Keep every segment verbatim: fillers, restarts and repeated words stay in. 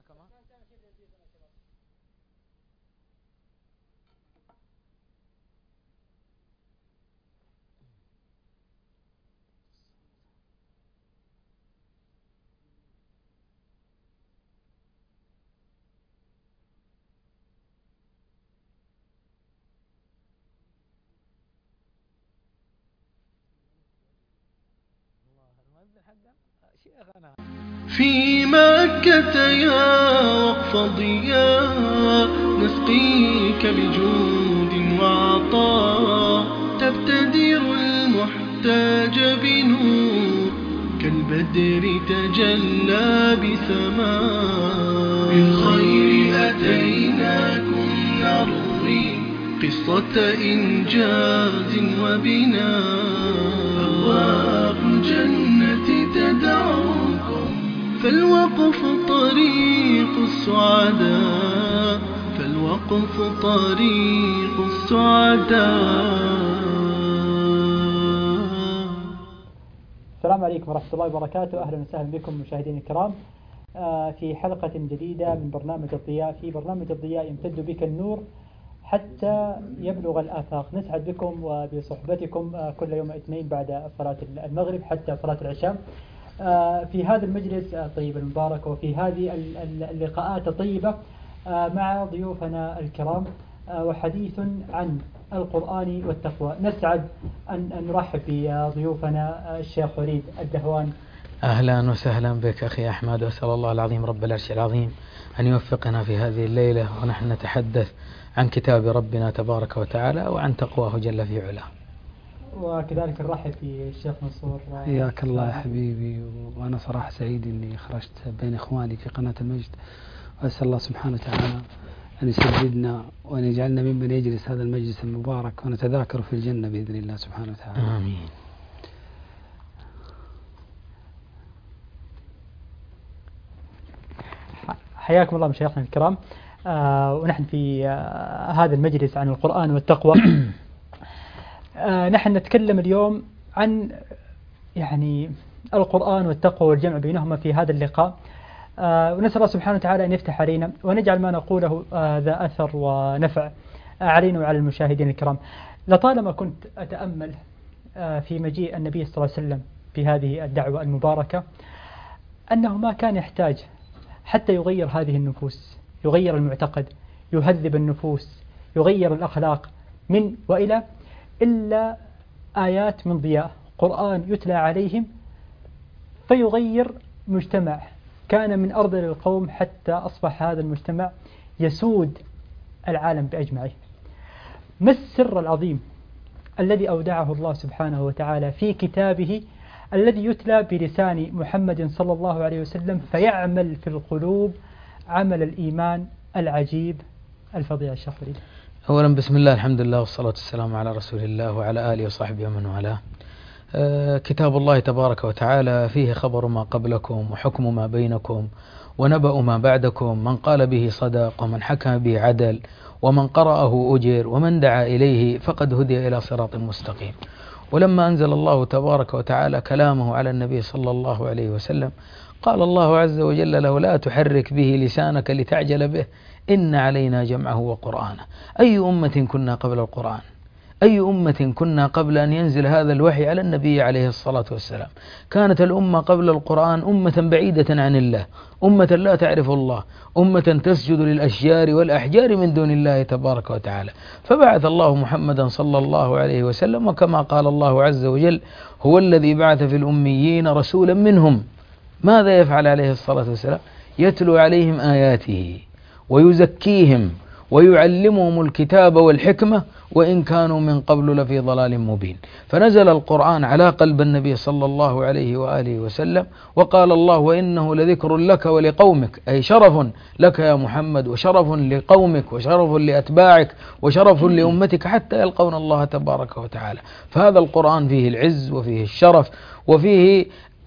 هنا كمان. في مكة يا وقف ضياء نسقيك بجود وعطاء تبتدر المحتاج بنور كالبدر تجلى بسماء بالخير أتيناكم نروي قصة إنجاز وبناء أبواب الجنة تدعوكم فالوقف طريق السعداء فالوقف طريق السعداء. السلام عليكم ورحمة الله وبركاته. أهلا وسهلا بكم مشاهدينا الكرام في حلقة جديدة من برنامج الضياء. في برنامج الضياء يمتد بك النور حتى يبلغ الآفاق. نسعد بكم وبصحبتكم كل يوم اثنين بعد صلاة المغرب حتى صلاة العشاء في هذا المجلس الطيب المبارك وفي هذه اللقاءات الطيبة مع ضيوفنا الكرام وحديث عن القرآن والتقوى. نسعد أن نرحب بضيوفنا الشيخ وليد الدهوان. أهلا وسهلا بك أخي أحمد، وأسأل الله العظيم رب العرش العظيم أن يوفقنا في هذه الليلة ونحن نتحدث عن كتاب ربنا تبارك وتعالى وعن تقواه جل في علاه. وكذلك نرحب بالشيخ منصور. حياك الله يا حبيبي، وأنا صراحة سعيد أني خرجت بين إخواني في قناة المجد، وأسأل الله سبحانه وتعالى أن يسددنا وأن يجعلنا ممن يجلس هذا المجلس المبارك ونتذاكر في الجنة بإذن الله سبحانه وتعالى. آمين. حياكم الله مشايخنا الكرام. آه ونحن في آه هذا المجلس عن القرآن والتقوى. آه نحن نتكلم اليوم عن يعني القرآن والتقوى والجمع بينهما في هذا اللقاء. آه ونسأل الله سبحانه وتعالى أن يفتح علينا ونجعل ما نقوله آه ذا أثر ونفع آه علينا وعلى المشاهدين الكرام. لطالما كنت أتأمل آه في مجيء النبي صلى الله عليه وسلم في هذه الدعوة المباركة أنه ما كان يحتاج حتى يغير هذه النفوس، يغير المعتقد، يهذب النفوس، يغير الأخلاق من وإلى، إلا آيات من ضياء قرآن يتلى عليهم فيغير مجتمع كان من أرذل القوم حتى أصبح هذا المجتمع يسود العالم بأجمعه. ما السر العظيم الذي أودعه الله سبحانه وتعالى في كتابه الذي يتلى بلسان محمد صلى الله عليه وسلم فيعمل في القلوب عمل الإيمان العجيب؟ الفضيلة الشيخ وليد. أولا بسم الله الحمد لله والصلاة والسلام على رسول الله وعلى آله وصحبه ومن والاه. آه كتاب الله تبارك وتعالى فيه خبر ما قبلكم وحكم ما بينكم ونبأ ما بعدكم، من قال به صدق ومن حكم به عدل ومن قرأه أجر ومن دعا إليه فقد هدي إلى صراط مستقيم. ولما أنزل الله تبارك وتعالى كلامه على النبي صلى الله عليه وسلم قال الله عز وجل له: لا تحرك به لسانك لتعجل به إن علينا جمعه وقرآنه. أي أمة كنا قبل القرآن؟ أي أمة كنا قبل أن ينزل هذا الوحي على النبي عليه الصلاة والسلام؟ كانت الأمة قبل القرآن أمة بعيدة عن الله، أمة لا تعرف الله، أمة تسجد للأشجار والأحجار من دون الله تبارك وتعالى. فبعث الله محمدا صلى الله عليه وسلم، وكما قال الله عز وجل: هو الذي بعث في الأميين رسولا منهم. ماذا يفعل عليه الصلاة والسلام؟ يتلو عليهم آياته ويزكيهم ويعلمهم الكتاب والحكمة وإن كانوا من قبل لفي ضلال مبين. فنزل القرآن على قلب النبي صلى الله عليه وآله وسلم، وقال الله: وإنه لذكر لك ولقومك، أي شرف لك يا محمد وشرف لقومك وشرف لأتباعك وشرف لأمتك حتى يلقون الله تبارك وتعالى. فهذا القرآن فيه العز وفيه الشرف وفيه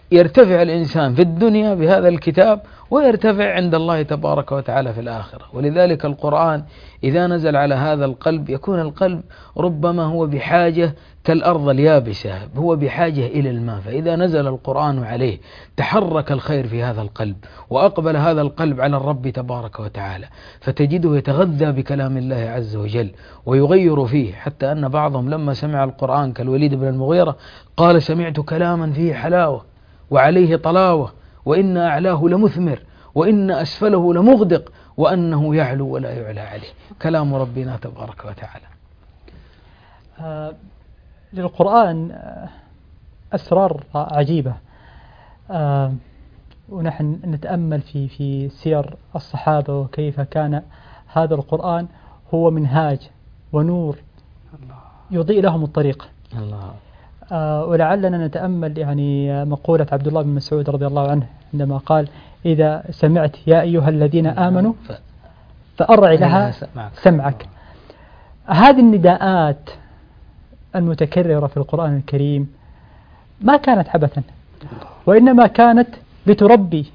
يرتفع الإنسان في الدنيا بهذا الكتاب ويرتفع عند الله تبارك وتعالى في الآخرة. ولذلك القرآن إذا نزل على هذا القلب يكون القلب ربما هو بحاجة كالأرض اليابسة، هو بحاجة إلى الماء، فإذا نزل القرآن عليه تحرك الخير في هذا القلب وأقبل هذا القلب على الرب تبارك وتعالى، فتجده يتغذى بكلام الله عز وجل ويغير فيه، حتى أن بعضهم لما سمع القرآن كالوليد بن المغيرة قال: سمعت كلاما فيه حلاوة وعليه طلاوة، وإن أعلاه لمثمر وإن أسفله لمغدق وأنه يعلو ولا يعلى عليه. كلام ربنا تبارك وتعالى. آه للقرآن أسرار عجيبة، آه ونحن نتأمل في في سير الصحابة وكيف كان هذا القرآن هو منهاج ونور يضيء لهم الطريق. الله. آه ولعلنا نتأمل يعني مقولة عبد الله بن مسعود رضي الله عنه عندما قال: إذا سمعت يا أيها الذين آمنوا فأرع لها سمعك. هذه النداءات المتكررة في القرآن الكريم ما كانت عبثا، وإنما كانت لتربي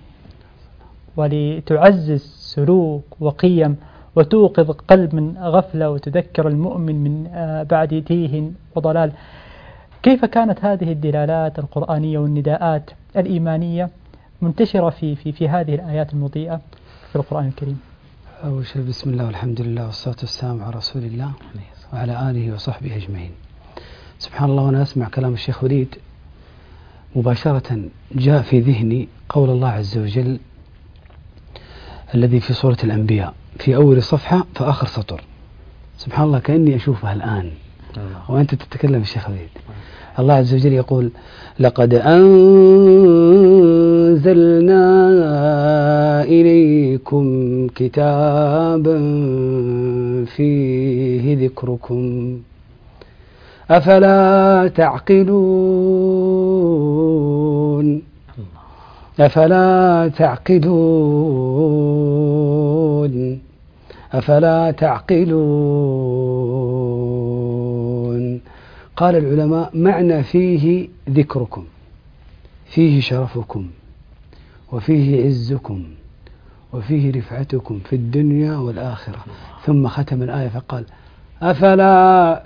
ولتعزز سلوك وقيم وتوقظ قلب من غفلة وتذكر المؤمن من بعد تيه وضلال. كيف كانت هذه الدلالات القرآنية والنداءات الإيمانية منتشرة في في في هذه الآيات المضيئة في القرآن الكريم؟ أول شيء بسم الله والحمد لله والصلاة والسلام على رسول الله وعلى آله وصحبه أجمعين. سبحان الله، وأنا أسمع كلام الشيخ وليد مباشرة جاء في ذهني قول الله عز وجل الذي في سورة الأنبياء في أول صفحة في آخر سطر. سبحان الله، كأني أشوفها الآن وأنت تتكلم الشيخ وليد. الله عز وجل يقول: لقد أنزلنا إليكم كتابا فيه ذكركم أفلا تعقلون أفلا تعقلون أفلا تعقلون. قال العلماء: معنى فيه ذكركم، فيه شرفكم وفيه عزكم وفيه رفعتكم في الدنيا والآخرة. ثم ختم الآية فقال: أفلا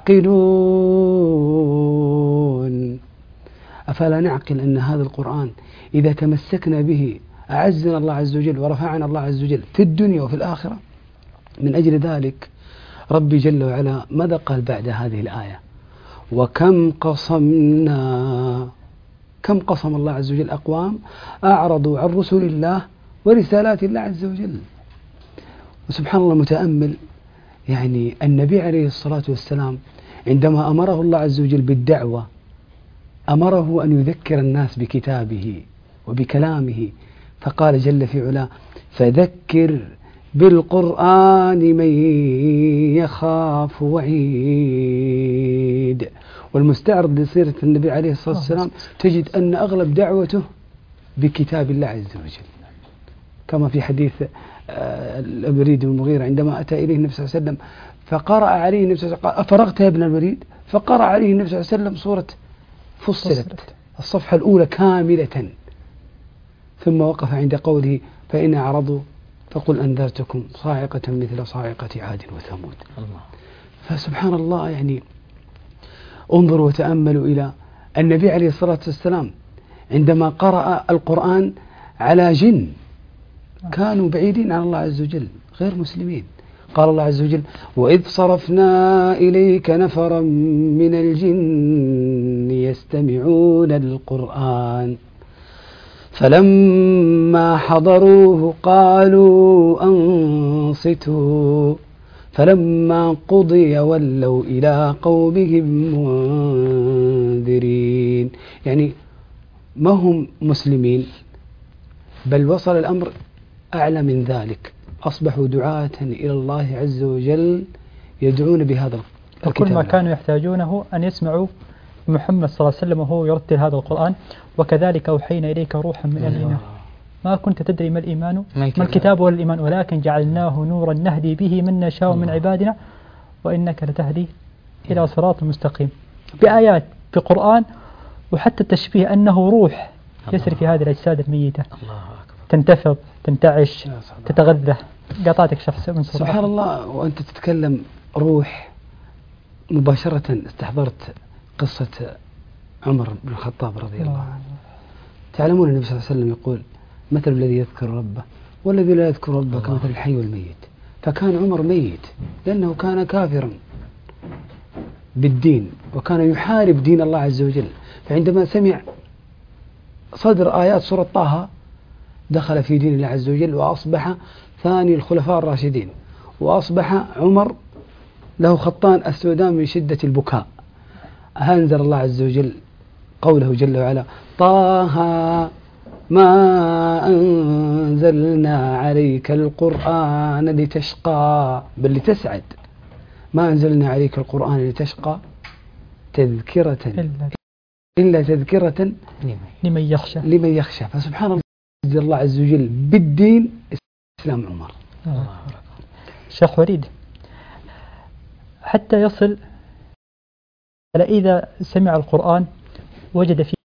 تعقلون. أفلا نعقل أن هذا القرآن إذا تمسكنا به أعزنا الله عز وجل ورفعنا الله عز وجل في الدنيا وفي الآخرة؟ من أجل ذلك ربي جل وعلا ماذا قال بعد هذه الآية؟ وكم قصمنا، كم قصم الله عز وجل أقوام أعرضوا عن رسول الله ورسالات الله عز وجل. وسبحان الله، متأمل يعني النبي عليه الصلاة والسلام عندما أمره الله عز وجل بالدعوة أمره أن يذكر الناس بكتابه وبكلامه، فقال جل في علاه: فذكر بالقرآن من يخاف وعيد. والمستعرض لسيرة النبي عليه الصلاة والسلام تجد أن أغلب دعوته بكتاب الله عز وجل، كما في حديث الوليد بن المغيرة عندما أتى إليه النبي صلى الله عليه وسلم فقرأ عليه النبي صلى الله عليه وسلم: أفرغت يا ابن الوليد؟ فقرأ عليه النبي صلى الله عليه وسلم سورة فصلت الصفحة الأولى كاملة، ثم وقف عند قوله: فإن أعرضوا فقل أنذرتكم صاعقة مثل صاعقة عاد وثمود. الله. فسبحان الله، يعني انظروا وتأملوا إلى النبي عليه الصلاة والسلام عندما قرأ القرآن على جن كانوا بعيدين عن الله عز وجل غير مسلمين. قال الله عز وجل: وإذ صرفنا إليك نفرا من الجن يستمعون القرآن فلما حضروه قالوا أنصتوا فلما قضي ولوا إلى قومهم منذرين. يعني ما هم مسلمين، بل وصل الأمر أعلى من ذلك، أصبحوا دعاة إلى الله عز وجل يدعون بهذا الكتاب. وكل ما كانوا يحتاجونه أن يسمعوا محمد صلى الله عليه وسلم وهو يرتل هذا القرآن. وكذلك أوحينا إليك روحا من أمرنا ما كنت تدري ما الإيمان ما الكتاب ولا الإيمان ولكن جعلناه نورا نهدي به من نشاء من عبادنا وإنك لتهدي إلى صراط مستقيم. بآيات في القرآن، وحتى التشبيه أنه روح يسري في هذه الأجساد الميتة، الله أكبر. تنتفض، تنتعش، تتغذى. قاطعتك شخص من سبحان الله. وأنت تتكلم روح، مباشرة استحضرت قصة عمر بن الخطاب رضي الله عنه. تعلمون النبي صلى الله عليه وسلم يقول مثل الذي يذكر ربه والذي لا يذكر ربه كمثل الحي والميت. فكان عمر ميت لأنه كان كافرا بالدين وكان يحارب دين الله عز وجل. فعندما سمع صدر آيات سورة طه دخل في دين الله عز وجل وأصبح ثاني الخلفاء الراشدين، وأصبح عمر له خطان السودان من شدة البكاء. أنزل الله عز وجل قوله جل وعلا طه ما أنزلنا عليك القرآن لتشقى بل لتسعد، ما أنزلنا عليك القرآن لتشقى تذكرة إلا, إلا تذكرة لمن يخشى لمن يخشى. فسبحان الله أنزل الله عز وجل بالدين إسلام عمر. آه. شيخ وليد، حتى يصل على إذا سمع القرآن وجد فيه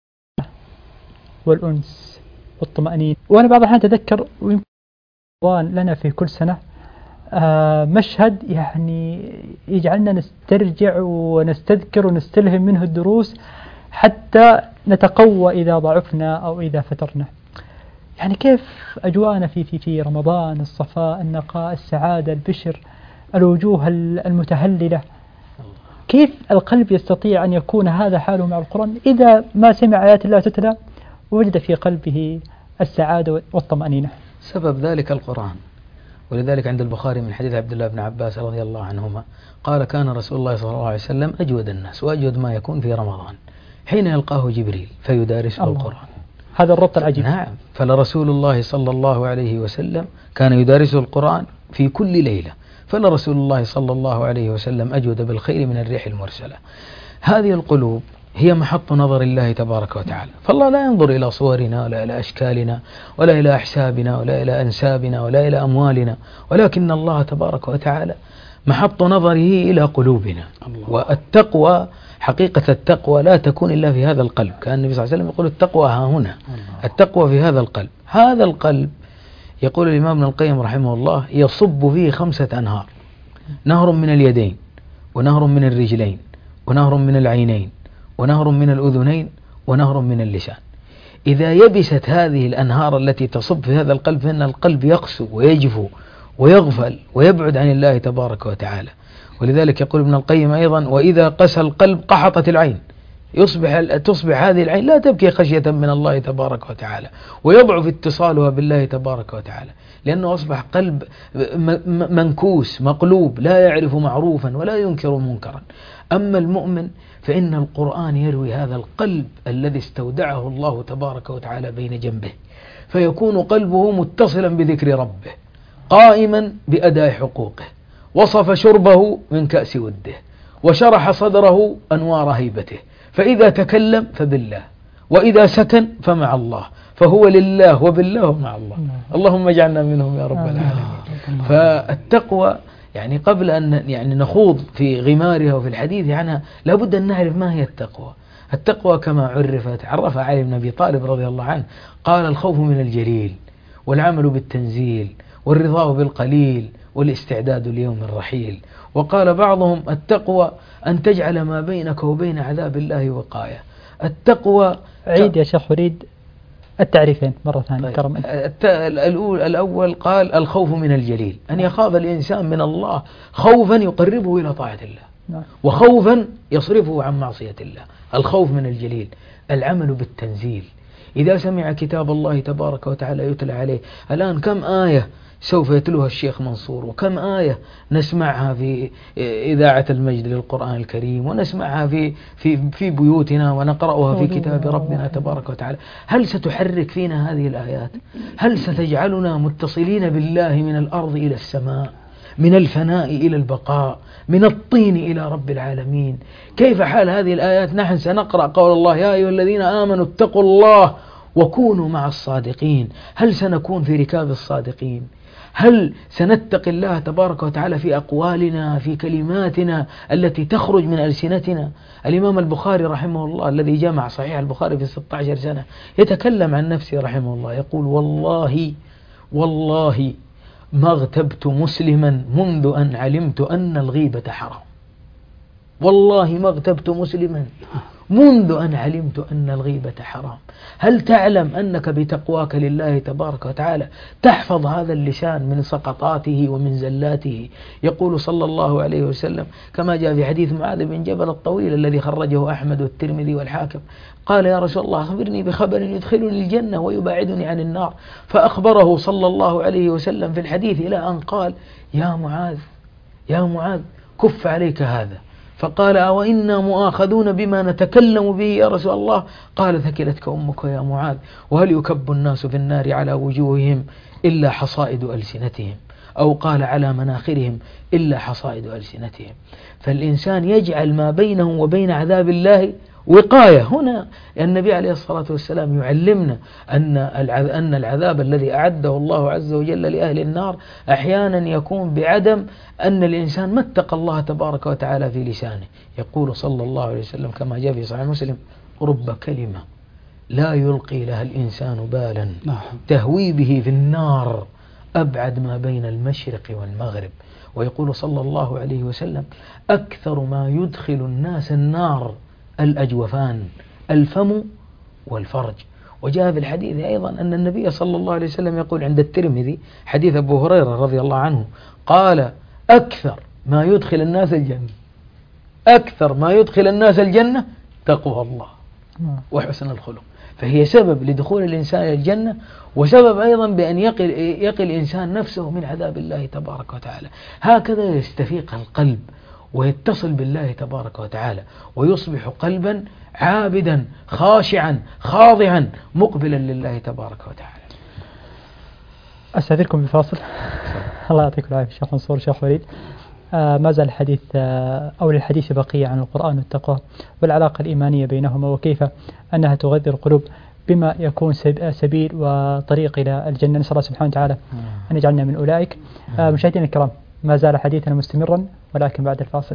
والأنس والطمأنينة. وأنا بعض الأحيان أتذكر ويمكن لنا في كل سنة آه مشهد يعني يجعلنا نسترجع ونستذكر ونستلهم منه الدروس حتى نتقوى إذا ضعفنا أو إذا فترنا. يعني كيف أجواءنا في في في رمضان، الصفاء، النقاء، السعادة، البشر، الوجوه المتهللة. كيف القلب يستطيع أن يكون هذا حاله مع القرآن إذا ما سمع آيات الله تتلى ووجد في قلبه السعادة والطمأنينة؟ سبب ذلك القرآن. ولذلك عند البخاري من حديث عبد الله بن عباس رضي الله عنهما قال كان رسول الله صلى الله عليه وسلم أجود الناس وأجود ما يكون في رمضان حين يلقاه جبريل فيدارسه الله. القرآن. هذا الربط العجيب. نعم. فلرسول الله صلى الله عليه وسلم كان يدارسه القرآن في كل ليلة، فلرسول الله صلى الله عليه وسلم أجود بالخير من الريح المرسلة. هذه القلوب هي محط نظر الله تبارك وتعالى، فالله لا ينظر إلى صورنا ولا إلى أشكالنا ولا إلى أحسابنا ولا إلى أنسابنا ولا إلى أموالنا، ولكن الله تبارك وتعالى محط نظره إلى قلوبنا. الله. والتقوى حقيقة التقوى لا تكون إلا في هذا القلب. كان النبي صلى الله عليه وسلم يقول التقوى ها هنا. الله. التقوى في هذا القلب. هذا القلب يقول الإمام ابن القيم رحمه الله يصب فيه خمسة أنهار: نهر من اليدين، ونهر من الرجلين، ونهر من العينين، ونهر من الأذنين، ونهر من اللسان. إذا يبست هذه الأنهار التي تصب في هذا القلب فإن القلب يقسو ويجفو ويغفل ويبعد عن الله تبارك وتعالى. ولذلك يقول ابن القيم أيضا: وإذا قسى القلب قحطت العين، يصبح تصبح هذه العين لا تبكي خشية من الله تبارك وتعالى، ويضعف اتصالها بالله تبارك وتعالى، لأنه أصبح قلب منكوس مقلوب لا يعرف معروفا ولا ينكر منكرا. أما المؤمن فإن القرآن يروي هذا القلب الذي استودعه الله تبارك وتعالى بين جنبه، فيكون قلبه متصلا بذكر ربه قائما بأداء حقوقه، وصف شربه من كأس وده، وشرح صدره أنوار هيبته، فإذا تكلم فبالله، وإذا سكن فمع الله، فهو لله وبالله ومع الله. اللهم اجعلنا منهم يا رب العالمين. فالتقوى يعني قبل أن يعني نخوض في غمارها وفي الحديث عنها لابد أن نعرف ما هي التقوى. التقوى كما عرفت عرفها علي بن أبي طالب رضي الله عنه، قال: الخوف من الجليل، والعمل بالتنزيل، والرضا بالقليل، والاستعداد ليوم الرحيل. وقال بعضهم: التقوى أن تجعل ما بينك وبين عذاب الله وقاية. التقوى عيد يا شيخ أريد التعريفين مرة ثانية. طيب. كرم الأول قال: الخوف من الجليل، أن يخاف الإنسان من الله خوفا يقربه إلى طاعة الله، وخوفا يصرفه عن معصية الله. الخوف من الجليل. العمل بالتنزيل، إذا سمع كتاب الله تبارك وتعالى يتلى عليه. الآن كم آية سوف يتلوها الشيخ منصور، وكم آية نسمعها في إذاعة المجد للقرآن الكريم، ونسمعها في في في بيوتنا، ونقرأها في كتاب ربنا تبارك وتعالى. هل ستحرك فينا هذه الآيات؟ هل ستجعلنا متصلين بالله من الأرض إلى السماء، من الفناء إلى البقاء، من الطين إلى رب العالمين؟ كيف حال هذه الآيات؟ نحن سنقرأ قول الله: يا أيها الذين آمنوا اتقوا الله وكونوا مع الصادقين. هل سنكون في ركاب الصادقين؟ هل سنتقي الله تبارك وتعالى في أقوالنا في كلماتنا التي تخرج من ألسنتنا؟ الإمام البخاري رحمه الله الذي جمع صحيح البخاري في ستة عشر سنة يتكلم عن نفسه رحمه الله، يقول: والله والله ما اغتبت مسلما منذ أن علمت أن الغيبة حرام. والله ما اغتبت مسلما منذ أن علمت أن الغيبة حرام. هل تعلم أنك بتقواك لله تبارك وتعالى تحفظ هذا اللسان من سقطاته ومن زلاته؟ يقول صلى الله عليه وسلم كما جاء في حديث معاذ بن جبل الطويل الذي خرجه أحمد والترمذي والحاكم، قال: يا رسول الله أخبرني بخبر يدخلني الجنة ويباعدني عن النار، فأخبره صلى الله عليه وسلم في الحديث إلى أن قال: يا معاذ يا معاذ كف عليك هذا. فقال: أوإنا مؤاخذون بما نتكلم به يا رسول الله؟ قال: ثكلتك أمك يا معاذ، وهل يكب الناس في النار على وجوههم إلا حصائد ألسنتهم، أو قال على مناخرهم إلا حصائد ألسنتهم. فالإنسان يجعل ما بينه وبين عذاب الله وقاية. هنا النبي عليه الصلاة والسلام يعلمنا أن أن العذاب الذي أعده الله عز وجل لأهل النار أحيانا يكون بعدم أن الإنسان ما اتقى الله تبارك وتعالى في لسانه. يقول صلى الله عليه وسلم كما جاء في صحيح مسلم: رب كلمة لا يلقي لها الإنسان بالا تهوي به في النار أبعد ما بين المشرق والمغرب. ويقول صلى الله عليه وسلم: أكثر ما يدخل الناس النار الأجوفان، الفم والفرج. وجاء في الحديث أيضا أن النبي صلى الله عليه وسلم يقول عند الترمذي حديث أبو هريرة رضي الله عنه قال: أكثر ما يدخل الناس الجنة أكثر ما يدخل الناس الجنة تقوى الله وحسن الخلق. فهي سبب لدخول الإنسان إلى الجنة، وسبب أيضا بأن يقي يقي الإنسان نفسه من عذاب الله تبارك وتعالى. هكذا يستفيق القلب ويتصل بالله تبارك وتعالى، ويصبح قلبا عابدا خاشعا خاضعا مقبلا لله تبارك وتعالى. أستاذنكم بفاصل. الله يعطيكم العافية شيخ منصور شيخ وليد. آه ما زال الحديث آه أو للحديث بقية عن القرآن والتقوى والعلاقة الإيمانية بينهما، وكيف أنها تغذي القلوب بما يكون سبيل وطريق إلى الجنة. نسأل الله سبحانه وتعالى أن يجعلنا من أولئك. آه مشاهدينا الكرام، ما زال حديثنا مستمرا ولكن بعد الفاصل.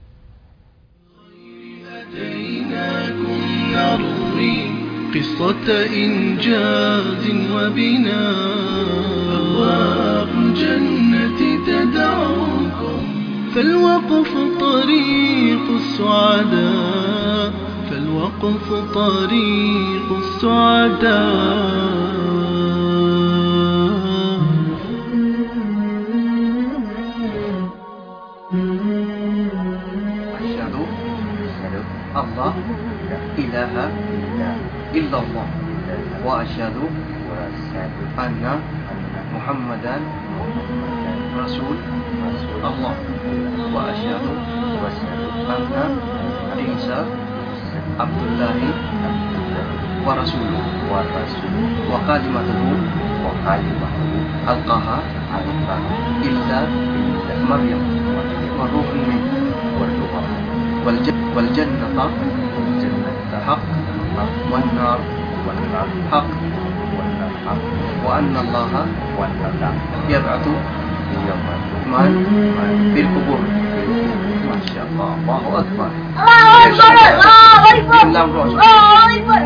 قصة إنجاز وبناء، أبواب الجنة تدعوكم، فالوقف طريق السعداء، فالوقف طريق السعداء. الله إله إلا الله، وأشهد أن محمدا رسول الله، وأشهد أن عيسى عبد الله ورسوله وكلمته ألقاها إلا مريم وروح منه، والجنة حق والنار حق، وأن الله يبعث من في القبور. ما شاء الله، الله أكبر، الله أكبر، الله أكبر.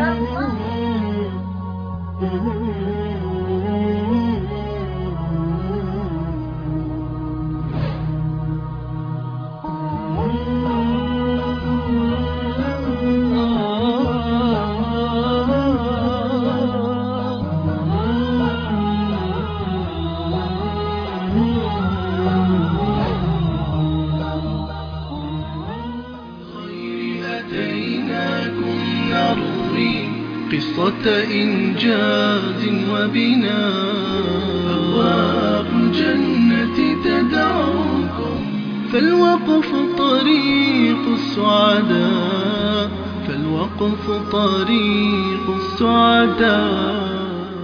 قصة إنجاز وبناء، أبواب الجنة تدعوكم، فالوقف طريق السعداء، فالوقف طريق السعداء.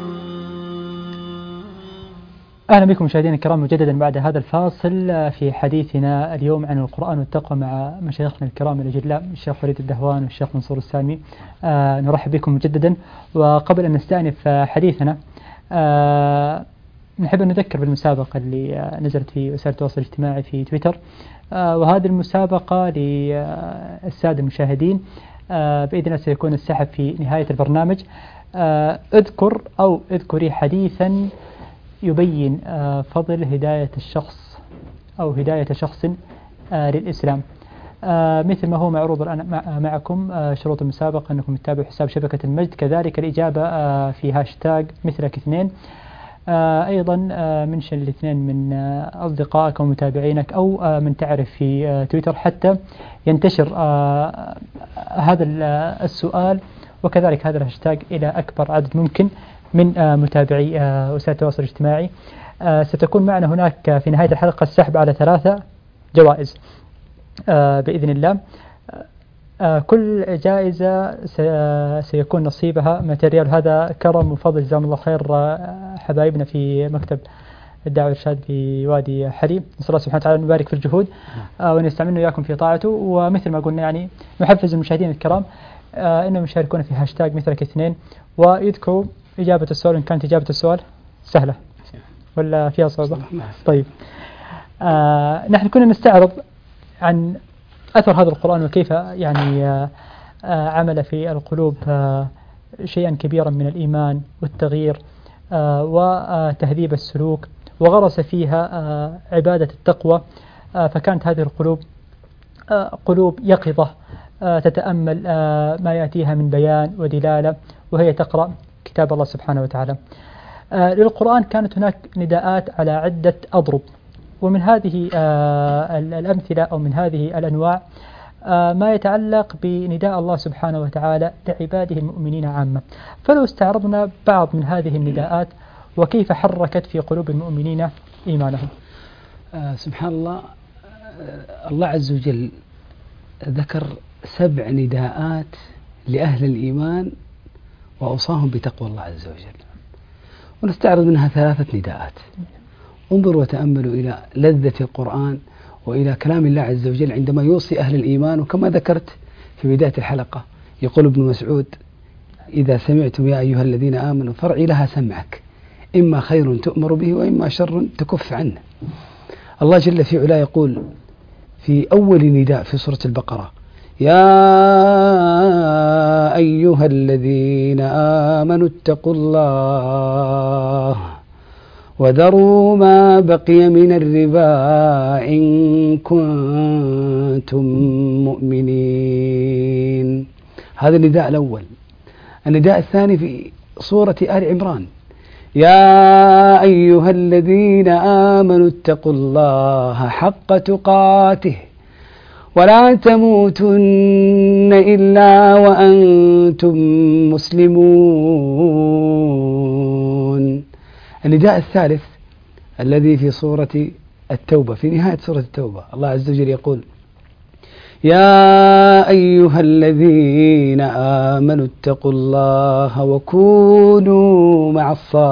أهلا بكم مشاهدينا الكرام مجددا بعد هذا الفاصل في حديثنا اليوم عن القرآن والتقوى مع مشايخنا الكرام الأجلاء الشيخ وليد الدهوان والشيخ منصور السامي. آه نرحب بكم مجددا. وقبل أن نستأنف حديثنا آه نحب أن نذكر بالمسابقة اللي نزلت في وسائل التواصل الاجتماعي في تويتر، وهذه المسابقة للسادة المشاهدين بإذن الله سيكون السحب في نهاية البرنامج. اذكر أو اذكري حديثا يبين فضل هداية الشخص أو هداية شخص للإسلام، مثل ما هو معروض الآن معكم. شروط المسابقة أنكم تتابعوا حساب شبكة المجد، كذلك الإجابة في هاشتاج مثلك اثنين. أيضا منشن الاثنين من أصدقائك ومتابعينك أو من تعرف في تويتر حتى ينتشر هذا السؤال وكذلك هذا الهاشتاج إلى أكبر عدد ممكن من متابعي وسائل التواصل الاجتماعي. ستكون معنا هناك في نهاية الحلقة السحب على ثلاثة جوائز بإذن الله. كل جائزة سيكون نصيبها ماتريال. هذا كرم وفضل جزاهم الله خير حبايبنا في مكتب الدعوة والإرشاد في وادي حليب. نسأل الله سبحانه وتعالى أن يبارك في الجهود وأن يستعملنا إياكم في طاعته. ومثل ما قلنا يعني نحفز المشاهدين الكرام أنهم يشاركون في هاشتاج مثلك اثنين ويذكروا إجابة السؤال إن كانت إجابة السؤال سهلة ولا فيها صعوبة. طيب آه نحن كنا نستعرض عن أثر هذا القرآن وكيف يعني آه عمل في القلوب آه شيئا كبيرا من الإيمان والتغيير آه وتهذيب السلوك، وغرس فيها آه عبادة التقوى. آه فكانت هذه القلوب آه قلوب يقظة آه تتأمل آه ما يأتيها من بيان ودلالة وهي تقرأ كتاب الله سبحانه وتعالى. آه للقرآن كانت هناك نداءات على عدة أضرب، ومن هذه آه الأمثلة أو من هذه الأنواع آه ما يتعلق بنداء الله سبحانه وتعالى لعباده المؤمنين عامة. فلو استعرضنا بعض من هذه النداءات وكيف حركت في قلوب المؤمنين إيمانهم. آه سبحان الله. آه الله عز وجل ذكر سبع نداءات لأهل الإيمان وأوصاهم بتقوى الله عز وجل، ونستعرض منها ثلاثة نداءات. انظروا وتأملوا إلى لذة القرآن وإلى كلام الله عز وجل عندما يوصي أهل الإيمان. وكما ذكرت في بداية الحلقة يقول ابن مسعود: إذا سمعتم يا أيها الذين آمنوا فارعي لها سمعك، إما خير تؤمر به وإما شر تكف عنه. الله جل في علاه يقول في أول نداء في سورة البقرة: يا أيها الذين آمنوا اتقوا الله وذروا ما بقي من الربا إن كنتم مؤمنين. هذا النداء الأول. النداء الثاني في سورة آل عمران: يا أيها الذين آمنوا اتقوا الله حق تقاته ولا تموتن إلا وأنتم مسلمون. النداء الثالث الذي في سورة التوبة، في نهاية سورة التوبة، الله عز وجل يقول: يا أيها الذين آمنوا اتقوا الله وكونوا مع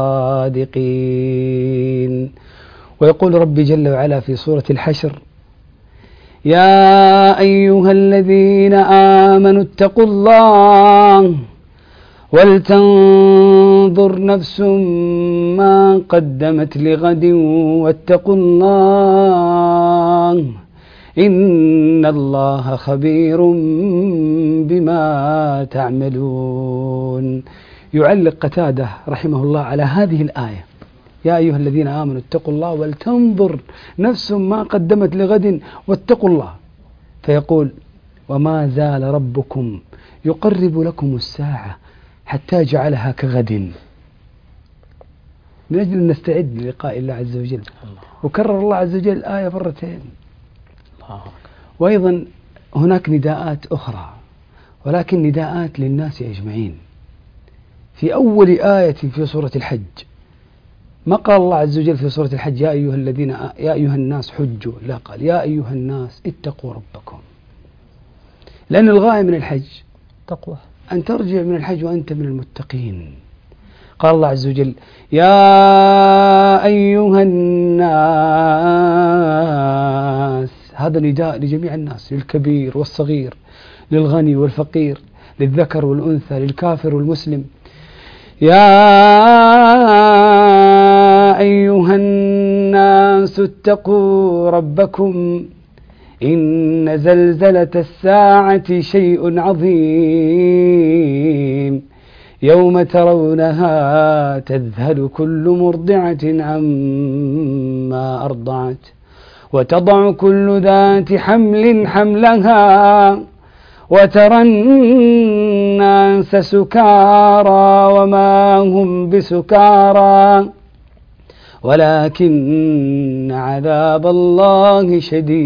الصادقين. ويقول ربي جل وعلا في سورة الحشر: يا أيها الذين آمنوا اتقوا الله ولتنظر نفس ما قدمت لغد واتقوا الله إن الله خبير بما تعملون. يعلق قتادة رحمه الله على هذه الآية: يا أيها الذين آمنوا اتقوا الله ولتنظر نفس ما قدمت لغد واتقوا الله. فيقول: وما زال ربكم يقرب لكم الساعة حتى جعلها كغد، من أجل أن نستعد للقاء الله عز وجل. وكرر الله عز وجل الآية مرتين. وأيضا هناك نداءات أخرى، ولكن نداءات للناس أجمعين. في أول آية في سورة الحج ما قال الله عز وجل في سورة الحج: يا أيها الذين يا أيها الناس حجوا، لا، قال: يا أيها الناس اتقوا ربكم. لأن الغاية من الحج تقوى، أن ترجع من الحج وأنت من المتقين. قال الله عز وجل: يا أيها الناس. هذا نداء لجميع الناس، للكبير والصغير، للغني والفقير، للذكر والأنثى، للكافر والمسلم. يا أيها الناس اتقوا ربكم إن زلزلة الساعة شيء عظيم يوم ترونها تذهل كل مرضعة عما أرضعت وتضع كل ذات حمل حملها وترى الناس سكارى وما هم بسكارى ولكن عذاب الله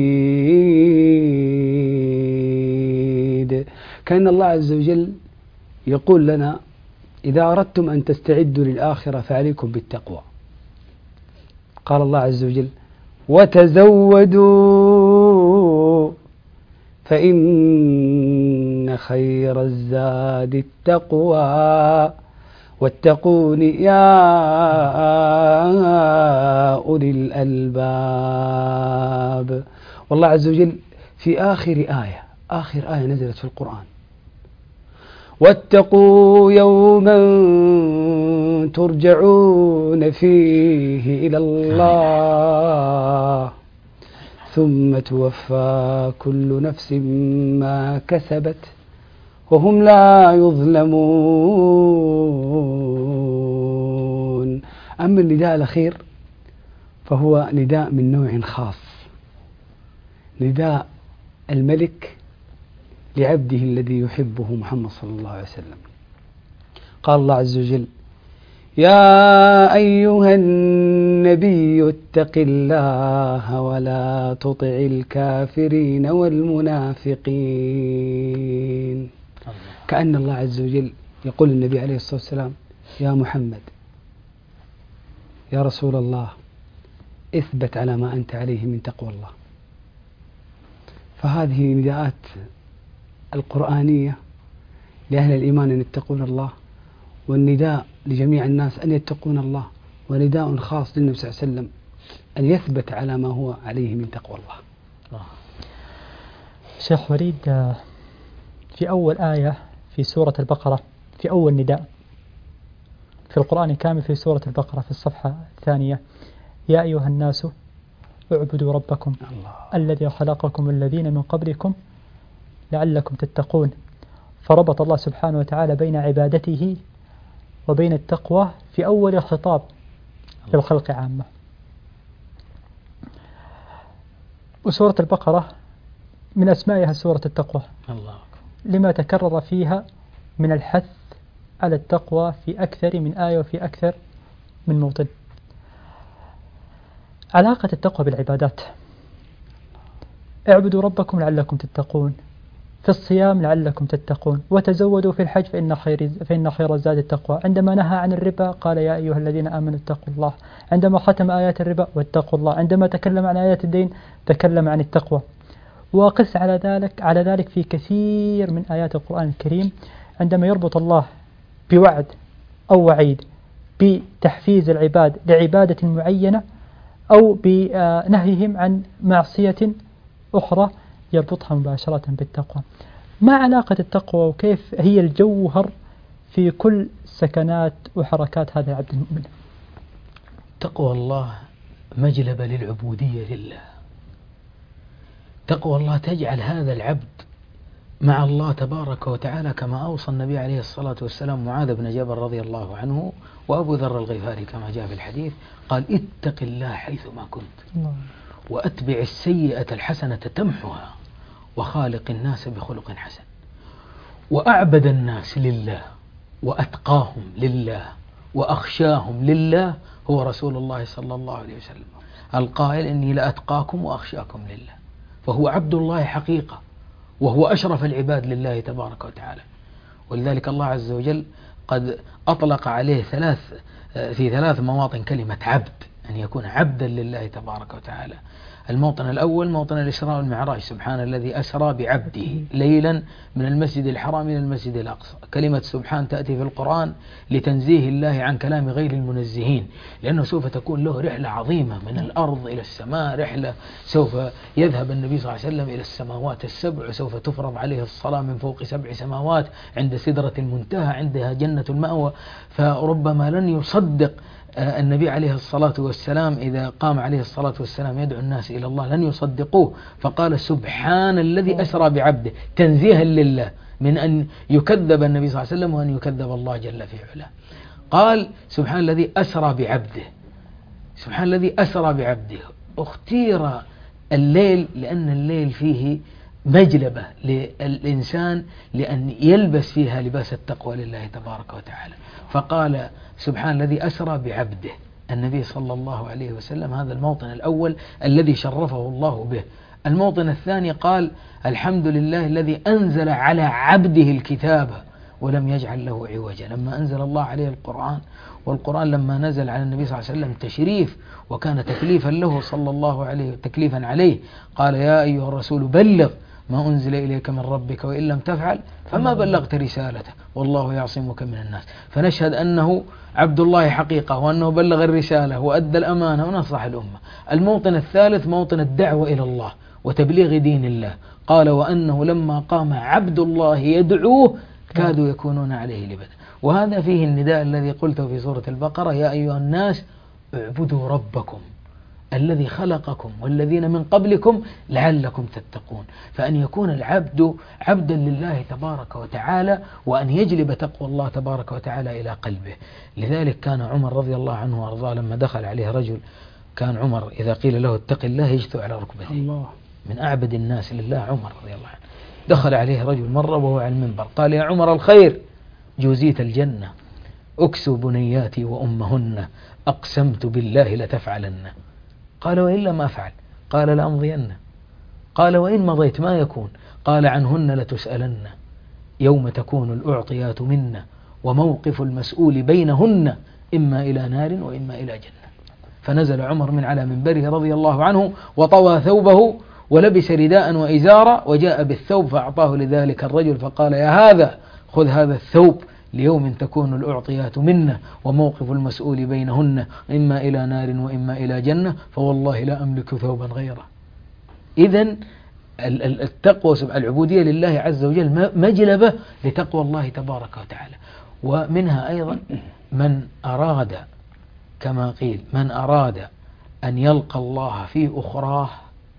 شديد. كأن الله عز وجل يقول لنا إذا أردتم أن تستعدوا للآخرة فعليكم بالتقوى. قال الله عز وجل وتزودوا فإن خير الزاد التقوى واتقون يا أولي الألباب. والله عز وجل في آخر آية آخر آية نزلت في القرآن واتقوا يوما ترجعون فيه إلى الله ثم توفى كل نفس ما كسبت وهم لا يظلمون. أما النداء الأخير فهو نداء من نوع خاص، نداء الملك لعبده الذي يحبه محمد صلى الله عليه وسلم. قال الله عز وجل يا أيها النبي اتق الله ولا تطع الكافرين والمنافقين. كأن الله عز وجل يقول النبي عليه الصلاة والسلام يا محمد يا رسول الله اثبت على ما أنت عليه من تقوى الله. فهذه نداءات القرآنية لأهل الإيمان أن يتقون الله، والنداء لجميع الناس أن يتقون الله، ونداء خاص للنبي صلى الله عليه وسلم أن يثبت على ما هو عليه من تقوى الله. شيخ وليد، في أول آية في سورة البقرة، في أول نداء في القرآن الكامل في سورة البقرة في الصفحة الثانية يا أيها الناس اعبدوا ربكم الله الذي خلقكم الذين من قبلكم لعلكم تتقون. فربط الله سبحانه وتعالى بين عبادته وبين التقوى في أول الخطاب للخلق عامة. وسورة البقرة من أسمائها سورة التقوى الله لما تكرر فيها من الحث على التقوى في أكثر من آية وفي أكثر من موطن. علاقة التقوى بالعبادات، اعبدوا ربكم لعلكم تتقون، في الصيام لعلكم تتقون، وتزودوا في الحج فإن خير, فإن خير الزاد التقوى. عندما نهى عن الربا قال يا أيها الذين آمنوا اتقوا الله. عندما ختم آيات الربا واتقوا الله. عندما تكلم عن آيات الدين تكلم عن التقوى. وقس على ذلك على ذلك في كثير من آيات القرآن الكريم عندما يربط الله بوعد أو وعيد بتحفيز العباد لعبادة معينة أو بنهيهم عن معصية أخرى يربطها مباشرة بالتقوى. ما علاقة التقوى وكيف هي الجوهر في كل سكنات وحركات هذا العبد المؤمن؟ تقوى الله مجلبة للعبودية لله. تقوى الله تجعل هذا العبد مع الله تبارك وتعالى كما أوصى النبي عليه الصلاة والسلام معاذ بن جبل رضي الله عنه وأبو ذر الغفاري كما جاء في الحديث قال اتق الله حيثما كنت وأتبع السيئة الحسنة تمحها وخالق الناس بخلق حسن. وأعبد الناس لله وأتقاهم لله وأخشاهم لله هو رسول الله صلى الله عليه وسلم القائل إني لأتقاكم وأخشاكم لله. فهو عبد الله حقيقة وهو أشرف العباد لله تبارك وتعالى. ولذلك الله عز وجل قد أطلق عليه ثلاث في ثلاث مواطن كلمة عبد، أن يكون عبدا لله تبارك وتعالى. الموطن الأول موطن الإسراء والمعراج، سبحان الذي أسرى بعبده ليلا من المسجد الحرام إلى المسجد الأقصى. كلمة سبحان تأتي في القرآن لتنزيه الله عن كلام غير المنزهين، لأنه سوف تكون له رحلة عظيمة من الأرض إلى السماء، رحلة سوف يذهب النبي صلى الله عليه وسلم إلى السماوات السبع، وسوف تفرض عليه الصلاة من فوق سبع سماوات عند سدرة المنتهى عندها جنة المأوى. فربما لن يصدق النبي عليه الصلاة والسلام إذا قام عليه الصلاة والسلام يدعو الناس إلى الله، لن يصدقوه، فقال سبحان الذي أسرى بعبده تنزيها لله من أن يكذب النبي صلى الله عليه وسلم وأن يكذب الله جل في علاه. قال سبحان الذي أسرى بعبده، سبحان الذي أسرى بعبده. اختير الليل لأن الليل فيه مجلبة للإنسان لأن يلبس فيها لباس التقوى لله تبارك وتعالى، فقال سبحان الذي أسرى بعبده النبي صلى الله عليه وسلم. هذا الموطن الأول الذي شرفه الله به. الموطن الثاني قال الحمد لله الذي أنزل على عبده الكتاب ولم يجعل له عوجا. لما أنزل الله عليه القرآن، والقرآن لما نزل على النبي صلى الله عليه وسلم تشريف وكان تكليفا له صلى الله عليه تكليفا عليه، قال يا أيها الرسول بلغ ما أنزل إليك من ربك وإن لم تفعل فما بلغت رسالته والله يعصمك من الناس. فنشهد أنه عبد الله حقيقة وأنه بلغ الرسالة وأدى الأمانة ونصح الأمة. الموطن الثالث موطن الدعوة إلى الله وتبليغ دين الله، قال وأنه لما قام عبد الله يدعوه كادوا يكونون عليه لبدا. وهذا فيه النداء الذي قلته في سورة البقرة يا أيها الناس اعبدوا ربكم الذي خلقكم والذين من قبلكم لعلكم تتقون. فأن يكون العبد عبدا لله تبارك وتعالى وأن يجلب تقوى الله تبارك وتعالى إلى قلبه. لذلك كان عمر رضي الله عنه وأرضاه لما دخل عليه رجل، كان عمر إذا قيل له اتق الله يجثو على ركبته، من أعبد الناس لله عمر رضي الله عنه. دخل عليه رجل مرة وهو على المنبر قال يا عمر الخير جوزيت الجنة، أكسوا بنياتي وأمهن، أقسمت بالله لتفعلن. قال وإن لم أفعل؟ قال لأمضين. قال وإن مضيت ما يكون؟ قال عنهن لتسألن يوم تكون الأعطيات منا وموقف المسؤول بينهن إما إلى نار وإما إلى جنة. فنزل عمر من على منبره رضي الله عنه وطوى ثوبه ولبس رداء وإزارا وجاء بالثوب فأعطاه لذلك الرجل فقال يا هذا خذ هذا الثوب ليوم تكون الأعطيات منه وموقف المسؤول بينهن إما إلى نار وإما إلى جنة فوالله لا أملك ثوبا غيره. إذن التقوى العبودية لله عز وجل مجلبة لتقوى الله تبارك وتعالى. ومنها أيضا من أراد كما قيل من أراد أن يلقى الله في أخراه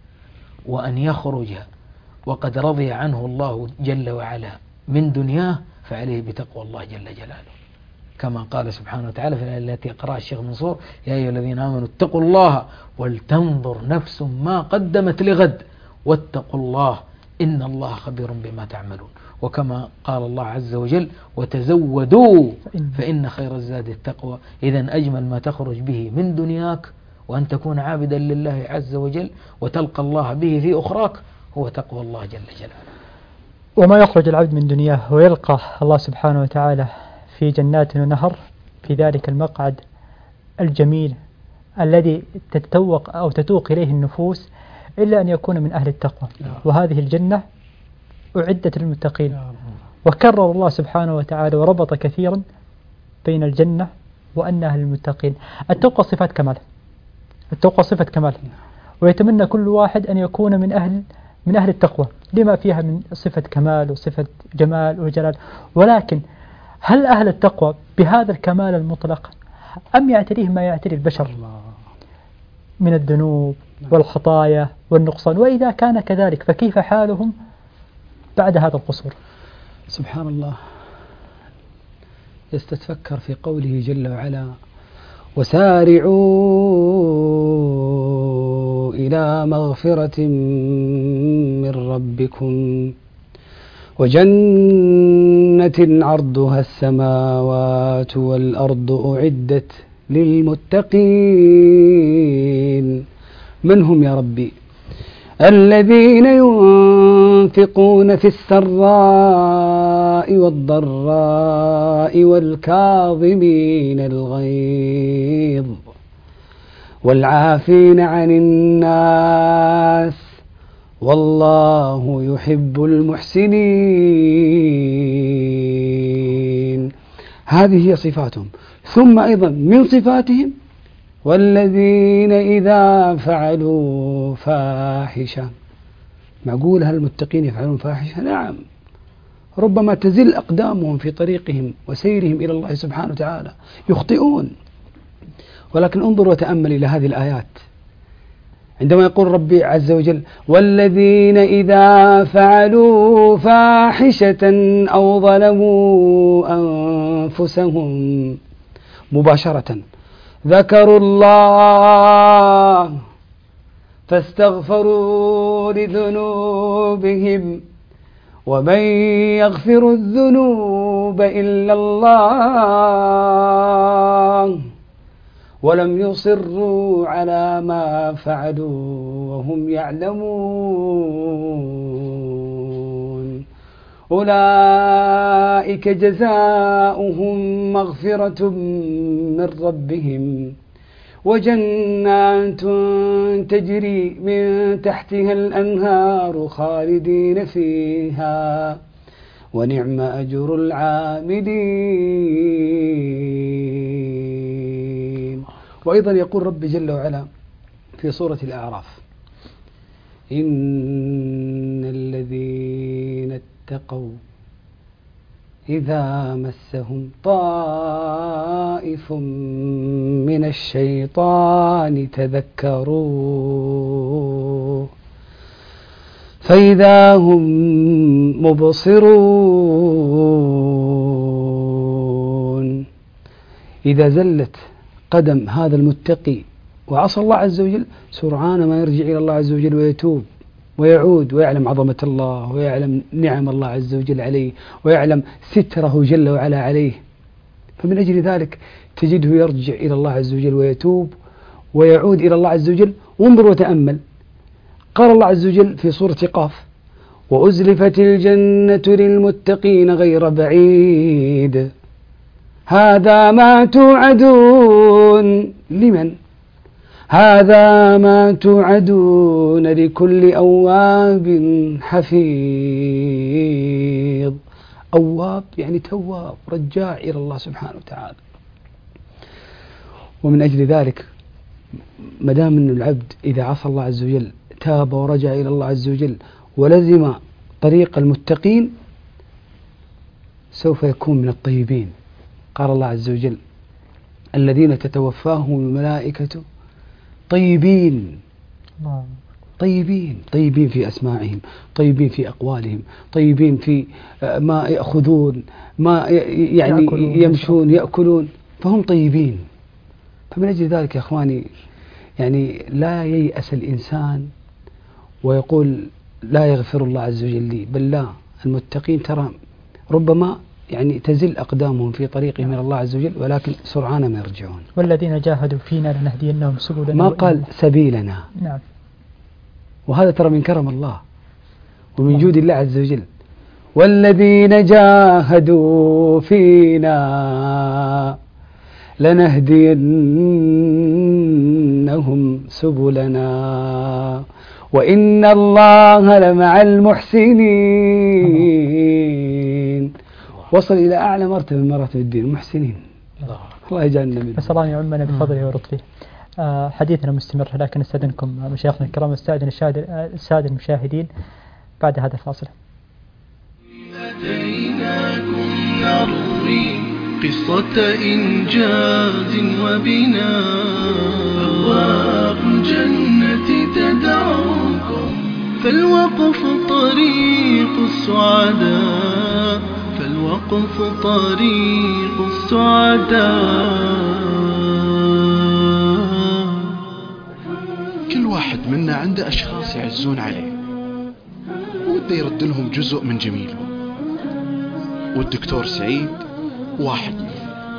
وأن يخرج وقد رضي عنه الله جل وعلا من دنياه فعليه بتقوى الله جل جلاله، كما قال سبحانه وتعالى في الآية التي قرأها الشيخ منصور يا أيها الذين آمنوا اتقوا الله ولتنظر نفس ما قدمت لغد واتقوا الله إن الله خبير بما تعملون. وكما قال الله عز وجل وتزودوا فإن خير الزاد التقوى. إذن أجمل ما تخرج به من دنياك وأن تكون عابدا لله عز وجل وتلقى الله به في أخراك هو تقوى الله جل جلاله. وما يخرج العبد من دنياه ويلقى الله سبحانه وتعالى في جنات ونهر في ذلك المقعد الجميل الذي تتوق أو تتوق إليه النفوس إلا أن يكون من أهل التقوى. وهذه الجنة أعدت للمتقين. وكرر الله سبحانه وتعالى وربط كثيرا بين الجنة وأنها للمتقين. التقوى صفة كمال، التقوى صفة كمال، ويتمنى كل واحد أن يكون من أهل من أهل التقوى لما فيها من صفة كمال وصفة جمال وجلال. ولكن هل أهل التقوى بهذا الكمال المطلق أم يعتريه ما يعتري البشر من الذنوب والخطايا والنقصان؟ وإذا كان كذلك فكيف حالهم بعد هذا القصور؟ سبحان الله. يستتفكر في قوله جل وعلا وسارعوا إلى مغفرة من ربكم وجنة عرضها السماوات والأرض أعدت للمتقين. من هم يا ربي؟ الذين ينفقون في السراء والضراء والكاظمين الغيظ والعافين عن الناس والله يحب المحسنين. هذه هي صفاتهم. ثم أيضا من صفاتهم والذين إذا فعلوا فاحشة. معقول هل المتقين يفعلون فاحشة؟ نعم، ربما تزل أقدامهم في طريقهم وسيرهم إلى الله سبحانه وتعالى، يخطئون. ولكن انظر وتأمل إلى هذه الآيات عندما يقول ربي عز وجل والذين إذا فعلوا فاحشة أو ظلموا أنفسهم مباشرة ذكروا الله فاستغفروا لذنوبهم ومن يغفر الذنوب إلا الله ولم يصروا على ما فعلوا وهم يعلمون أولئك جزاؤهم مغفرة من ربهم وجنات تجري من تحتها الأنهار خالدين فيها ونعم أجر العاملين. وأيضا يقول رب جل وعلا في سورة الأعراف إن الذين اتقوا إذا مسهم طائف من الشيطان تذكروا فإذا هم مبصرون. إذا زلت قدم هذا المتقي وعصى الله عز وجل سرعان ما يرجع إلى الله عز وجل ويتوب ويعود ويعلم عظمة الله ويعلم نعم الله عز وجل عليه ويعلم ستره جل وعلا عليه، فمن أجل ذلك تجده يرجع إلى الله عز وجل ويتوب ويعود إلى الله عز وجل. وانظر وتأمل، قال الله عز وجل في سورة قاف وأزلفت الجنة للمتقين غير بعيد هذا ما توعدون لمن؟ هذا ما توعدون لكل أواب حفيظ. أواب يعني تواب رجاع إلى الله سبحانه وتعالى. ومن أجل ذلك مدام أن العبد إذا عصى الله عز وجل تاب ورجع إلى الله عز وجل ولزم طريق المتقين سوف يكون من الطيبين. قال الله عز وجل الذين تتوفاهم الملائكة طيبين طيبين طيبين في أسماعهم، طيبين في أقوالهم، طيبين في ما يأخذون، ما يعني يمشون يأكلون، فهم طيبين. فمن أجل ذلك يا أخواني يعني لا ييأس الإنسان ويقول لا يغفر الله عز وجل لي، بل لا، المتقين ترى ربما يعني تزل أقدامهم في طريقهم إلى الله عز وجل ولكن سرعان ما يرجعون. والذين جاهدوا فينا لنهدينهم سبلنا، ما قال سبيلنا. نعم. وهذا ترى من كرم الله ومن جود الله عز وجل. والذين جاهدوا فينا لنهدينهم سبلنا وإن الله لمع المحسنين. وصل إلى أعلى مرتبة من مراتب الدين، المحسنين. الله يجعلنا منهم. نسأل الله أن يعمنا بفضله ورطفه. آه حديثنا مستمر، لكن استأذنكم مشايخنا الكرام واستأذن السادة المشاهدين بعد هذا الفاصل. أتيناكم نروي قصة إنجاز وبناء أبواب الجنة تدعوكم فالوقف طريق السعداء فالوقف طريق السعداء. كل واحد منا عنده أشخاص يعزون عليه وده يرد لهم جزء من جميلهم، والدكتور سعيد واحد منهم.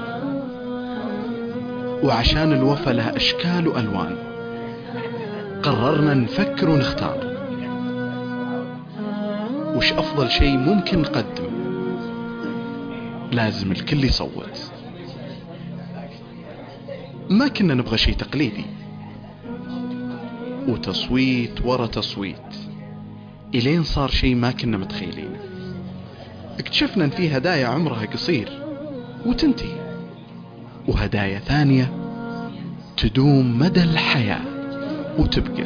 وعشان الوفا له أشكال وألوان قررنا نفكر ونختار وش أفضل شيء ممكن نقدم. لازم الكل يصوت، ما كنا نبغى شيء تقليدي، وتصويت ورا تصويت، إلين صار شيء ما كنا متخيلينه. اكتشفنا ان في هدايا عمرها قصير وتنتهي، وهدايا ثانية تدوم مدى الحياة وتبقى،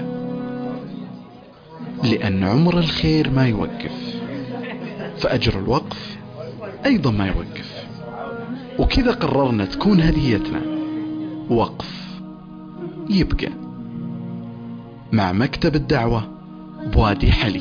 لأن عمر الخير ما يوقف، فأجر الوقف أيضا ما يوقف. وكذا قررنا تكون هديتنا وقف يبقى مع مكتب الدعوة بوادي حلي.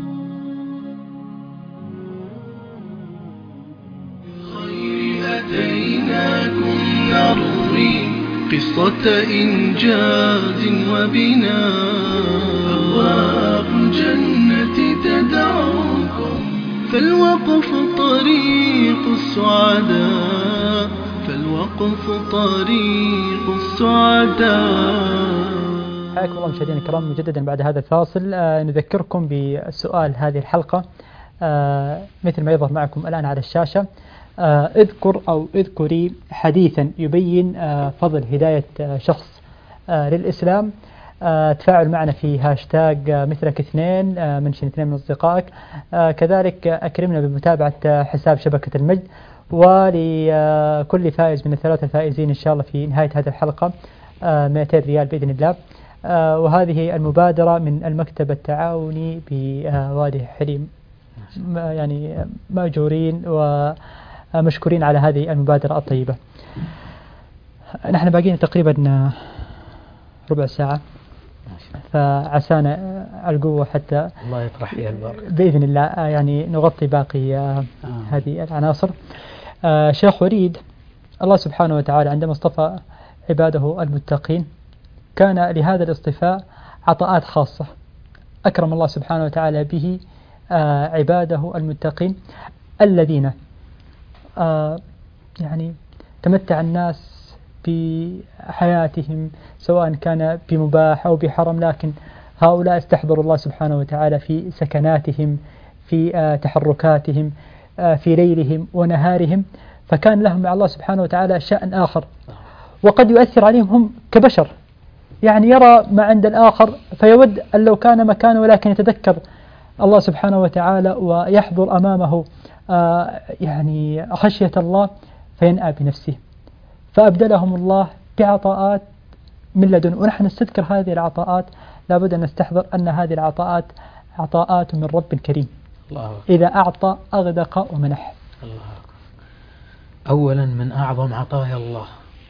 أتيناكم نروي قصة إنجاز وبناء، أبواب الجنة تدعوكم، فالوقف طريق السعداء، فالوقف طريق السعداء. حياكم الله مشاهدينا الكرام مجددا بعد هذا الفاصل. آه نذكركم بسؤال هذه الحلقة آه مثل ما يظهر معكم الآن على الشاشة. آه اذكر أو اذكري حديثا يبين آه فضل هداية آه شخص آه للإسلام. آه تفاعل معنا في هاشتاج آه مثلك اثنين، آه منشن اثنين من أصدقائك. آه كذلك آه أكرمنا بمتابعة آه حساب شبكة المجد. ولكل فائز من الثلاثة الفائزين إن شاء الله في نهاية هذه الحلقة آه مئتين ريال بإذن الله. آه وهذه المبادرة من المكتب التعاوني بوادي حليم، يعني مأجورين ومشكورين على هذه المبادرة الطيبة. نحن باقيين تقريبا ربع ساعة، فعسانا القوة حتى الله يطرح فيها البركة بإذن الله يعني نغطي باقي آه هذه العناصر. آه شيخ وليد، الله سبحانه وتعالى عندما اصطفى عباده المتقين كان لهذا الاصطفاء عطاءات خاصة أكرم الله سبحانه وتعالى به آه عباده المتقين الذين آه يعني تمتع الناس بحياتهم سواء كان بمباح أو بحرم، لكن هؤلاء استحضروا الله سبحانه وتعالى في سكناتهم، في آه تحركاتهم، آه في ليلهم ونهارهم، فكان لهم مع الله سبحانه وتعالى شأن آخر. وقد يؤثر عليهم هم كبشر، يعني يرى ما عند الآخر فيود أن لو كان مكانه، ولكن يتذكر الله سبحانه وتعالى ويحضر أمامه آه يعني خشية الله فينأى بنفسه، فأبدلهم الله بعطاءات من لدن. ونحن نستذكر هذه العطاءات، لابد أن نستحضر أن هذه العطاءات عطاءات من رب كريم الله إذا أعطى أغدق ومنح. الله أولا من أعظم عطايا الله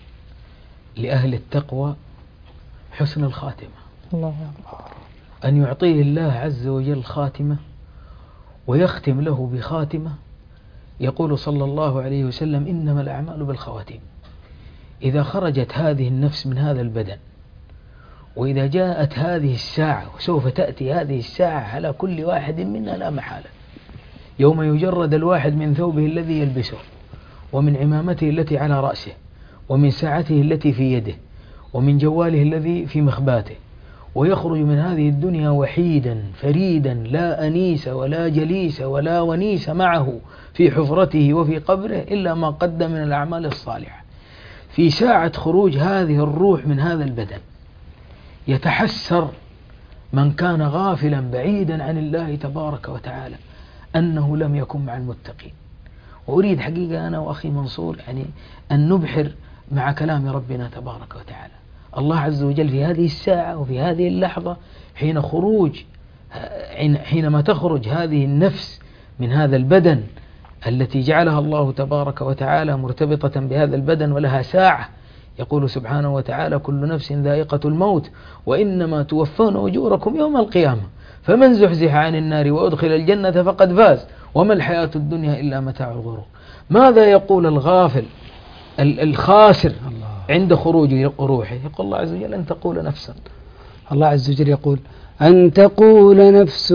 لأهل التقوى حسن الخاتمة. الله أن يعطيه الله عز وجل خاتمة ويختم له بخاتمة. يقول صلى الله عليه وسلم إنما الأعمال بالخواتيم. إذا خرجت هذه النفس من هذا البدن، وإذا جاءت هذه الساعة، وسوف تأتي هذه الساعة على كل واحد منا لا محالة، يوم يجرد الواحد من ثوبه الذي يلبسه، ومن عمامته التي على رأسه، ومن ساعته التي في يده، ومن جواله الذي في مخباته، ويخرج من هذه الدنيا وحيدا فريدا لا أنيس ولا جليس ولا ونيس معه في حفرته وفي قبره إلا ما قدم من الأعمال الصالحة. في ساعة خروج هذه الروح من هذا البدن يتحسر من كان غافلا بعيدا عن الله تبارك وتعالى أنه لم يكن مع المتقين. وأريد حقيقة أنا وأخي منصور يعني أن نبحر مع كلام ربنا تبارك وتعالى. الله عز وجل في هذه الساعة وفي هذه اللحظة حين خروج حينما تخرج هذه النفس من هذا البدن التي جعلها الله تبارك وتعالى مرتبطة بهذا البدن ولها ساعة، يقول سبحانه وتعالى كل نفس ذائقة الموت وإنما توفون أجوركم يوم القيامة فمن زحزح عن النار وأدخل الجنة فقد فاز وما الحياة الدنيا إلا متاع الغرور. ماذا يقول الغافل الخاسر عند خروج روحه؟ يقول الله عز وجل أن تقول نفسا، الله عز وجل يقول أن تقول نفس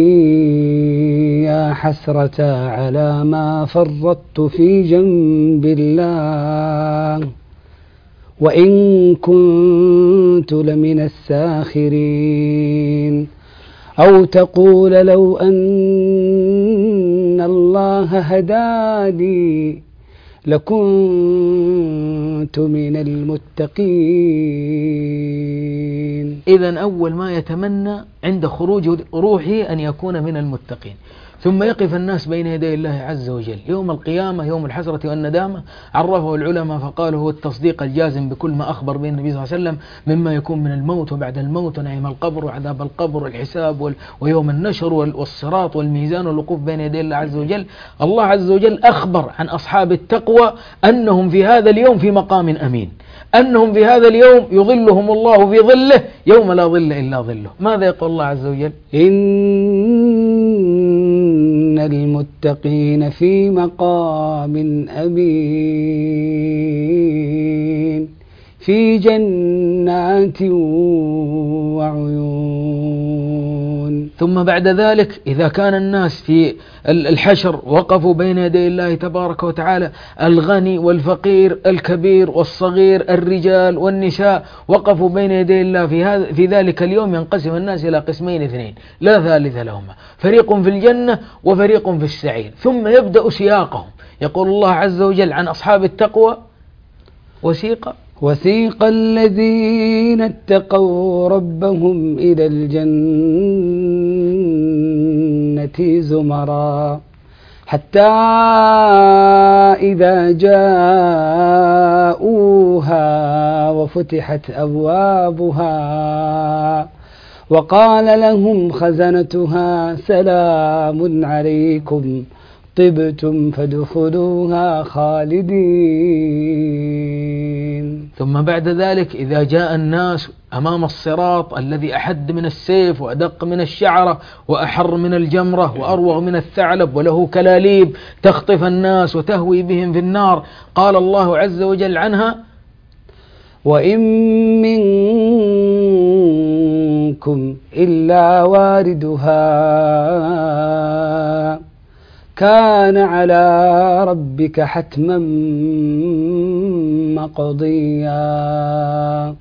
يا حسرة على ما فرطت في جنب الله وإن كنت لمن الساخرين، أو تقول لو أن الله هداني لكنت من المتقين. إذن أول ما يتمنى عند خروج روحه أن يكون من المتقين. ثم يقف الناس بين يدي الله عز وجل يوم القيامة، يوم الحسرة والندامة. عرفه العلماء فقالوا هو التصديق الجازم بكل ما أخبر به النبي صلى الله عليه وسلم مما يكون من الموت وبعد الموت ونعيم القبر وعذاب القبر والحساب ويوم النشر والصراط والميزان والوقوف بين يدي الله عز وجل. الله عز وجل أخبر عن أصحاب التقوى أنهم في هذا اليوم في مقام أمين، أنهم في هذا اليوم يظلهم الله في ظله يوم لا ظل إلا ظله. ماذا يقول الله عز وجل؟ إن المتقين في مقام أمين في جنات وعيون. ثم بعد ذلك إذا كان الناس في الحشر وقفوا بين يدي الله تبارك وتعالى، الغني والفقير، الكبير والصغير، الرجال والنساء وقفوا بين يدي الله في هذا في ذلك اليوم، ينقسم الناس إلى قسمين اثنين لا ثالث لهما، فريق في الجنة وفريق في السعير. ثم يبدأ سياقهم، يقول الله عز وجل عن أصحاب التقوى: وسيق وسيق الذين اتقوا ربهم إلى الجنة زمرا حتى إذا جاءوها وفتحت أبوابها وقال لهم خزنتها سلام عليكم طبتم فادخلوها خالدين. ثم بعد ذلك إذا جاء الناس أمام الصراط الذي أحد من السيف وأدق من الشعرة وأحر من الجمرة وأروغ من الثعلب وله كلاليب تخطف الناس وتهوي بهم في النار، قال الله عز وجل عنها: وإن منكم إلا واردها كان على ربك حتما مقضيا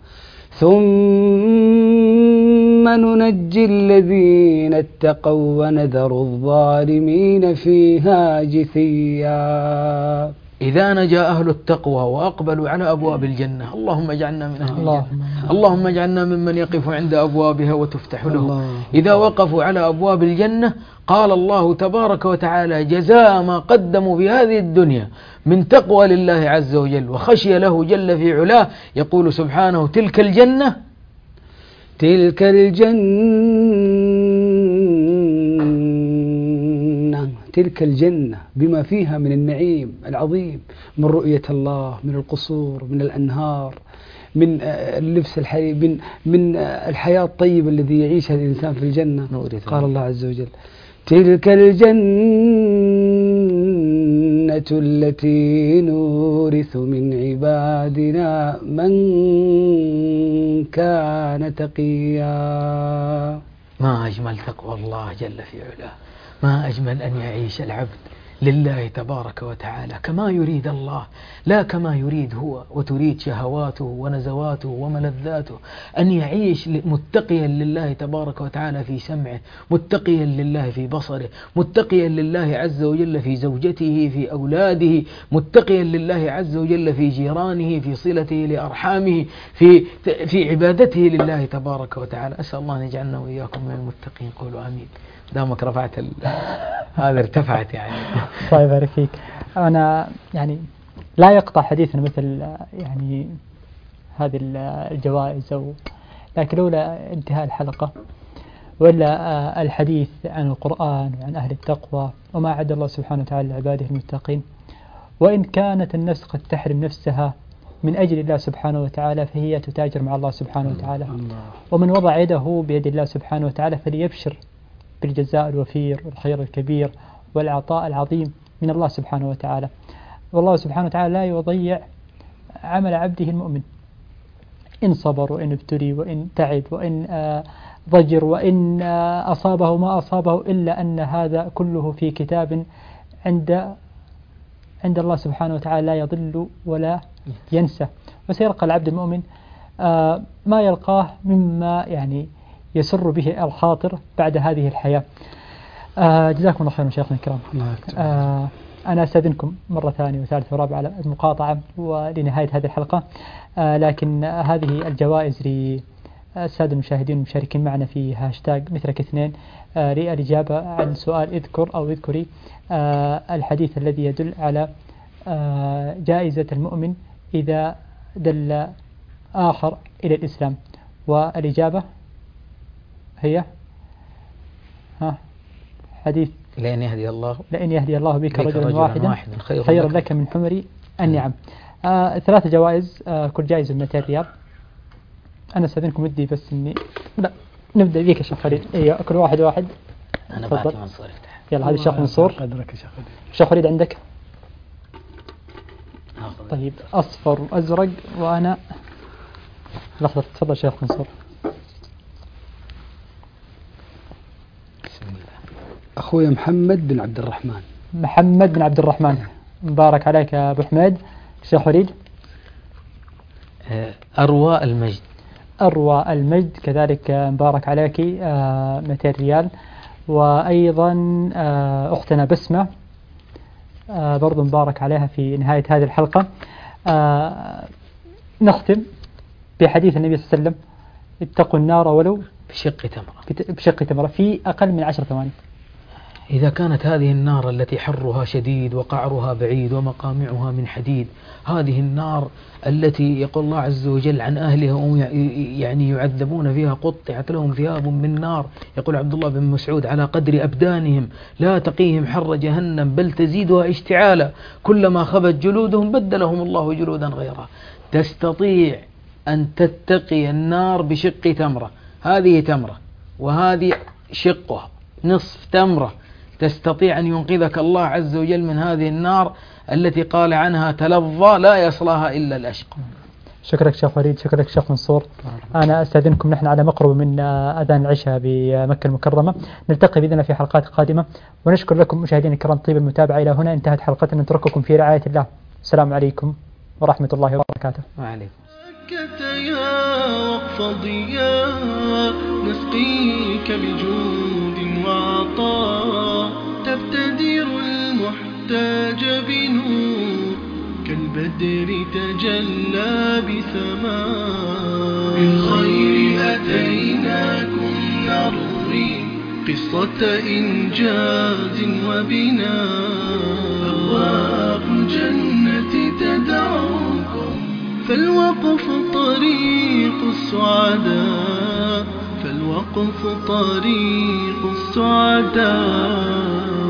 ثم ننجي الذين اتقوا ونذر الظالمين فيها جثيا. إذا نجا أهل التقوى وأقبلوا على أبواب الجنة، اللهم اجعلنا من أهل الله. الجنة، اللهم اجعلنا ممن يقف عند أبوابها وتفتح لهم. الله. إذا وقفوا على أبواب الجنة قال الله تبارك وتعالى جزاء ما قدموا في هذه الدنيا من تقوى لله عز وجل وخشي له جل في علاه، يقول سبحانه: تلك الجنة تلك الجنة تلك الجنة بما فيها من النعيم العظيم، من رؤية الله، من القصور، من الأنهار، من اللبس الحرير، من من الحياة الطيبة الذي يعيشها الإنسان في الجنة. قال الله عز وجل: تلك الجنة التي نورث من عبادنا من كان تقيا. ما أجمل تقوى الله جل في علاه، ما أجمل أن يعيش العبد لله تبارك وتعالى كما يريد الله، لا كما يريد هو وتريد شهواته ونزواته وملذاته. أن يعيش متقيا لله تبارك وتعالى في سمعه، متقيا لله في بصره، متقيا لله عز وجل في زوجته، في أولاده، متقيا لله عز وجل في جيرانه، في صلته لأرحامه، في في عبادته لله تبارك وتعالى. أسأل الله أن يجعلنا وإياكم من المتقين. قولوا آمين. دامك رفعت ال... هذا ارتفعت يعني. الله يبارك فيك. أنا يعني لا يقطع حديثنا مثل يعني هذه الجوائز أو لكن لولا انتهاء الحلقة ولا الحديث عن القرآن وعن أهل التقوى وما عد الله سبحانه وتعالى لعباده المتقين، وإن كانت النفس قد تحرم نفسها من أجل الله سبحانه وتعالى فهي تتاجر مع الله سبحانه وتعالى. ومن وضع يده بيد الله سبحانه وتعالى فليبشر بالجزاء الوفير والخير الكبير والعطاء العظيم من الله سبحانه وتعالى. والله سبحانه وتعالى لا يضيع عمل عبده المؤمن إن صبر وإن ابتلي وإن تعب وإن آه ضجر وإن آه أصابه ما أصابه، إلا أن هذا كله في كتاب عند عند الله سبحانه وتعالى لا يضل ولا ينسى. وسيلقى العبد المؤمن آه ما يلقاه مما يعني يسر به الخاطر بعد هذه الحياة. آه جزاكم الله خيرا شيخنا الكرام. آه أنا أستأذنكم مرة ثانية وثالثة ورابعة على المقاطعة ولنهاية هذه الحلقة، آه لكن هذه الجوائز السادة المشاهدين المشاركين معنا في هاشتاج مثلك اثنين للإجابة عن سؤال اذكر أو اذكري الحديث الذي يدل على جائزة المؤمن إذا دل آخر إلى الإسلام. والإجابة هي ها حديث لأن يهدي الله لأن يهدي الله بك رجلا رجلا واحدا واحدا خير, خير لك. لك من حمر النعم. آه ثلاث جوائز، آه كل جائزة مئتين ريال. أنا استاذنكم ودي بس إني لا نبدأ بيك يا شيخ خالد. أيوة كل واحد واحد. أنا تفضل. بعطي منصور يفتح. يلا هذا الشيخ منصور. قدرك يا شيخ خالد. شيخ خالد عندك؟ آخذ. طيب أصفر وأزرق وأنا لحظة. تفضل شيخ منصور. بسم الله. أخوي محمد بن عبد الرحمن. محمد بن عبد الرحمن. مبارك عليك يا أبو حميد. شيخ وليد. أروى المجد. أروى المجد كذلك مبارك عليك آه مئتين ريال. وأيضا آه أختنا بسمة آه برضو مبارك عليها في نهاية هذه الحلقة. آه نختم بحديث النبي صلى الله عليه وسلم اتقوا النار ولو بشق تمرة. بشق تمرة في أقل من عشر ثواني. إذا كانت هذه النار التي حرها شديد وقعرها بعيد ومقامعها من حديد، هذه النار التي يقول الله عز وجل عن أهلها هم يعني يعذبون فيها قطعت لهم ثياب من نار، يقول عبد الله بن مسعود على قدر أبدانهم لا تقيهم حر جهنم بل تزيدها اشتعالا، كلما خبت جلودهم بدلهم الله جلودا غيرها. تستطيع أن تتقي النار بشق تمرة، هذه تمرة وهذه شقها نصف تمرة، تستطيع أن ينقذك الله عز وجل من هذه النار التي قال عنها تلظى لا يصلاها إلا الأشقى. شكرا شيخ وليد. شكرا شيخ منصور. أنا أستاذنكم، نحن على مقرب من أذان العشاء بمكة المكرمة. نلتقي بإذن الله في حلقات قادمة، ونشكر لكم مشاهدينا الكرام طيب المتابعة. إلى هنا انتهت حلقتنا، نترككم في رعاية الله. السلام عليكم ورحمة الله وبركاته. وعليكم. يا وقف ضياء نسقيك بجود وعطاء، تبتدر المحتاج بنور كالبدر تجلى بسماء. بالخير أتيناكم نروي قصة إنجاز وبناء، أبواب الجنة تدعوكم فالوقف طريق السعداء، فالوقف طريق السعداء.